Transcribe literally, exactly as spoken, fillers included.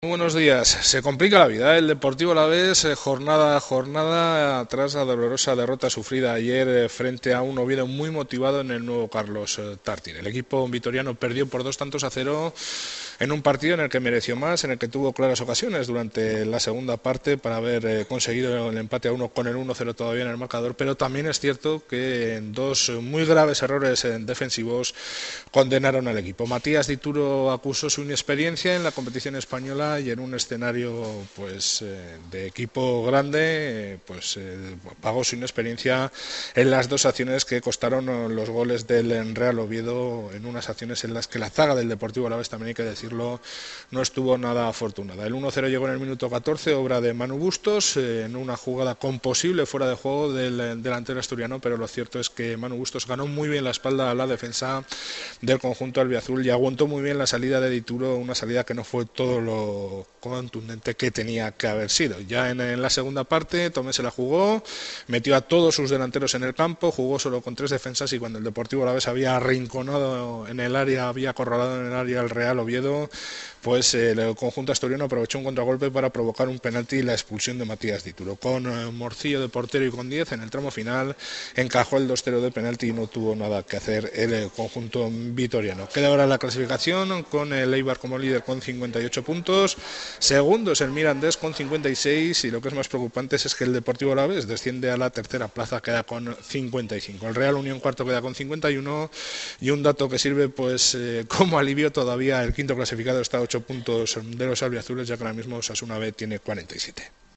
Muy buenos días. Se complica la vida, ¿eh? El Deportivo Alavés, eh, jornada a jornada, tras la dolorosa derrota sufrida ayer eh, frente a un Oviedo muy motivado en el nuevo Carlos eh, Tartín. El equipo vitoriano perdió por dos tantos a cero en un partido en el que mereció más, en el que tuvo claras ocasiones durante la segunda parte para haber eh, conseguido el empate a uno con el uno cero todavía en el marcador, pero también es cierto que en dos muy graves errores eh, defensivos condenaron al equipo. Matías Dituro acusó su inexperiencia en la competición española y en un escenario pues eh, de equipo grande eh, pues eh, pagó su inexperiencia en las dos acciones que costaron los goles del Real Oviedo, en unas acciones en las que la zaga del Deportivo Alavés, también hay que decirlo, no estuvo nada afortunada. El uno cero llegó en el minuto catorce, obra de Manu Bustos, eh, en una jugada con posible fuera de juego del delantero asturiano, pero lo cierto es que Manu Bustos ganó muy bien la espalda a la defensa del conjunto albiazul y aguantó muy bien la salida de Dituro, una salida que no fue todo lo contundente que tenía que haber sido. Ya en, en la segunda parte Tomé se la jugó, metió a todos sus delanteros en el campo, jugó solo con tres defensas y cuando el Deportivo Alavés había arrinconado en el área, había acorralado en el área al Real Oviedo, pues eh, el conjunto asturiano aprovechó un contragolpe para provocar un penalti y la expulsión de Matías Dituro. Con eh, Morcillo de portero y con diez en el tramo final encajó el dos cero de penalti y no tuvo nada que hacer el eh, conjunto vitoriano. Queda ahora la clasificación con el Eibar como líder con cincuenta y ocho puntos. Segundo es el Mirandés con cincuenta y seis y lo que es más preocupante es que el Deportivo Alavés desciende a la tercera plaza, queda con cincuenta y cinco. El Real Unión cuarto queda con cincuenta y uno y un dato que sirve pues eh, como alivio todavía: el quinto clasificado está a ocho puntos de los albiazules, ya que ahora mismo Osasuna B tiene cuarenta y siete.